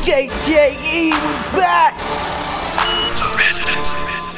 JJE, we back. The Residents.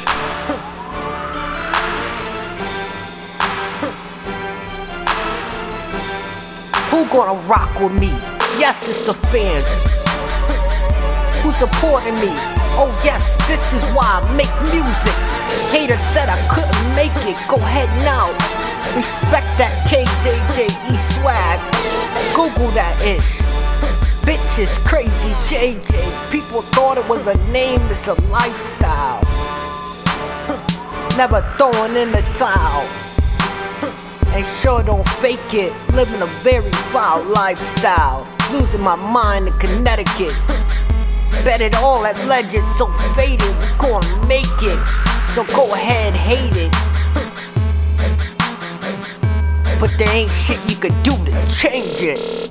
Who gonna rock with me? Yes, it's the fans. Who supporting me? Oh yes, this is why I make music. Haters said I couldn't make it. Go ahead now. Respect that KJJE swag. Google that ish. Bitch is crazy JJ. People thought it was a name, it's a lifestyle. Never throwing in the towel. And sure don't fake it. Living a very foul lifestyle. Losing my mind in Connecticut. Bet it all at Legend, so faded, we gonna make it. So go ahead, hate it. But there ain't shit you could do to change it.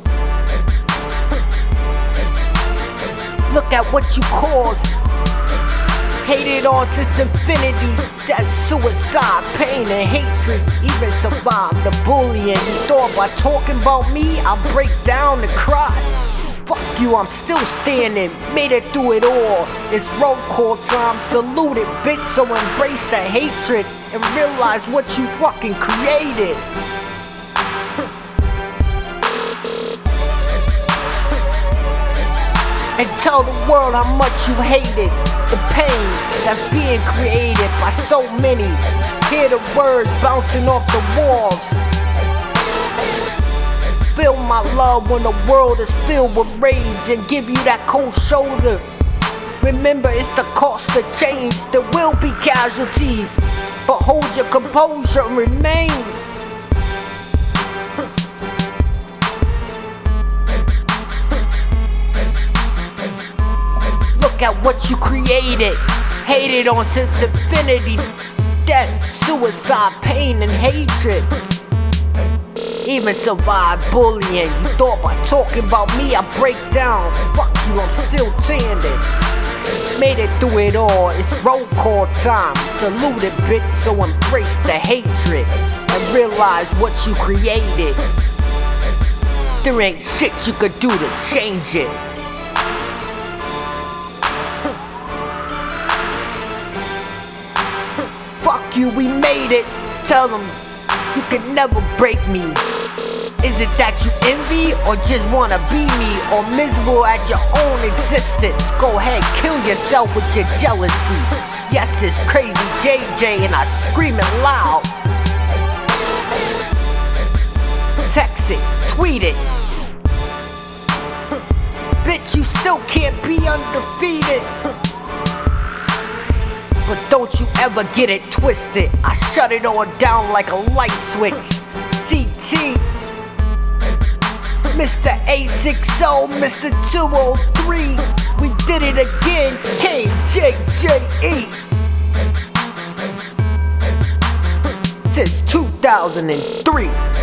Look at what you caused. Hated on since infinity. That suicide, pain and hatred. Even survived the bullying. You thought by talking about me I'll break down and cry. Fuck you, I'm still standing. Made it through it all. It's roll call time. Salute it, bitch. So embrace the hatred and realize what you fucking created. And tell the world how much you hate it. The pain that's being created by so many. Hear the words bouncing off the walls. Feel my love when the world is filled with rage and give you that cold shoulder. Remember, it's the cost of change. There will be casualties, but hold your composure and remain. Look at what you created. Hated on since infinity. Death, suicide, pain and hatred. Even survive bullying. You thought by talking about me I'd break down. Fuck you, I'm still standing. Made it through it all, it's roll call time. Salute it, bitch, so embrace the hatred and realize what you created. There ain't shit you could do to change it. Fuck you, we made it. Tell them you can never break me. Is it that you envy or just wanna be me? Or miserable at your own existence? Go ahead, kill yourself with your jealousy. Yes, it's crazy JJ and I scream it loud. Text it, tweet it. Bitch, you still can't be undefeated. But don't you ever get it twisted. I shut it all down like a light switch. CT Mr. A60, Mr. 203. We did it again, KJJE. Since 2003.